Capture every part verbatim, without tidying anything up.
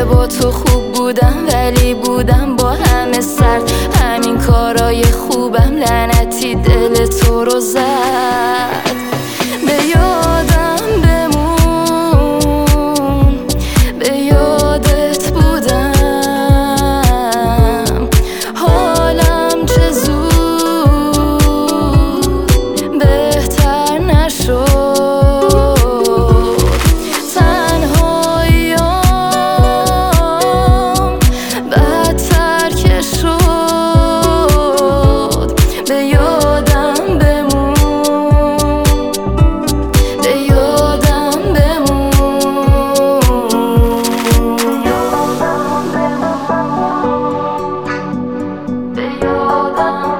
که با تو خوب بودم ولی بودم با همه سرد. همین کارای خوبم لعنتی دل تو رو زد. به یادم بمون، به یادت بودم، حالم چه زود بهتر نشد. تنهاییام بدتر که شد. به یادم بمون، به یادم بمون، به یادم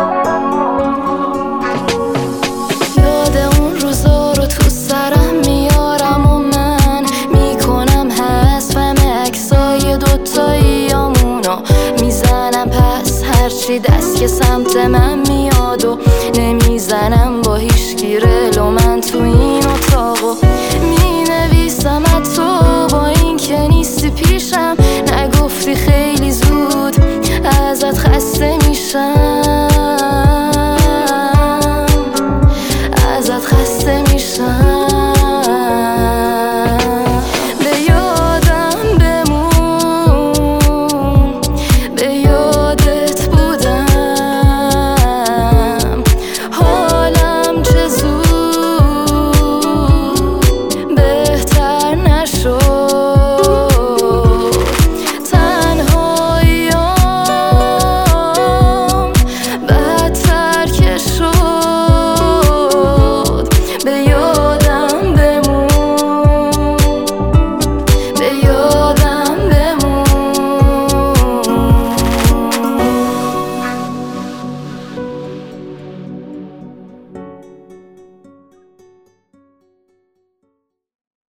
بمون. یاد اون روزا رو تو سرم میارم و من میکنم حذفم عکسای دوتاییامونو میزنم پس هرچی دست که سمت من میاد و نمیزنم با